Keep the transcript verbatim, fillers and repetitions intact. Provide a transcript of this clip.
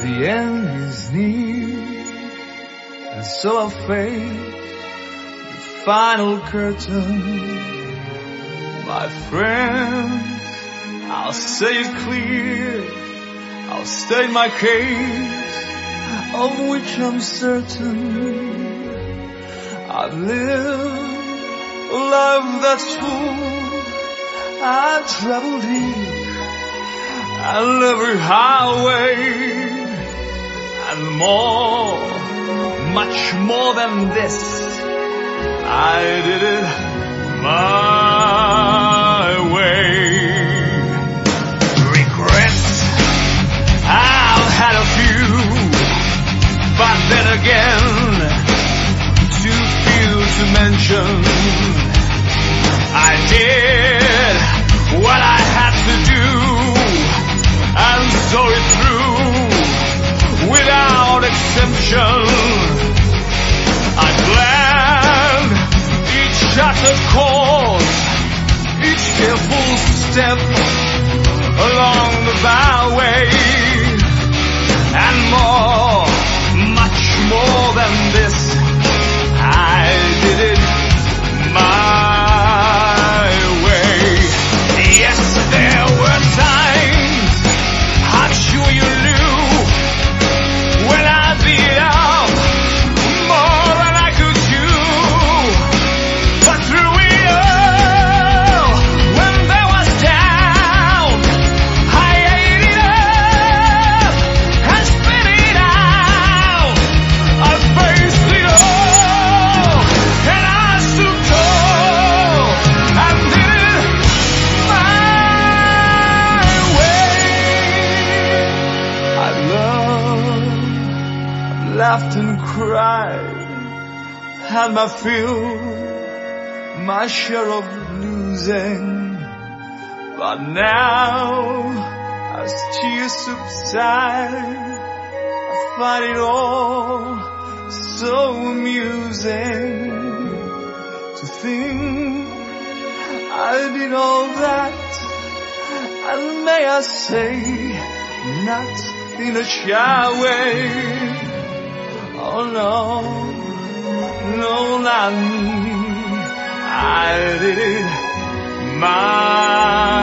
The end is near, and so I'll fade the final curtain. My friends, I'll say it clear, I'll state my case, of which I'm certain. I've lived a life that's full, I've traveled deep and every highway, and more, much more than this, I did it my way. Regrets, I've had a few, but then again, too few to mention. I did what I had to do and saw it through without exemption. I planned each shattered course, each careful step along the byway, and more, much more than this, I did it my way. Yes, there were times, I'm sure you knew, when I beat up more than I could chew. But through it all, when there was doubt, I ate it up and spit it out. I faced it all, and I stood tall and did it my way. I loved, I laughed and cried, had my fill, my share of losing. But now, as tears subside, I find it all so amusing to think I did all that, and may I say, not in a shy way. Oh no, no, not me, I did it my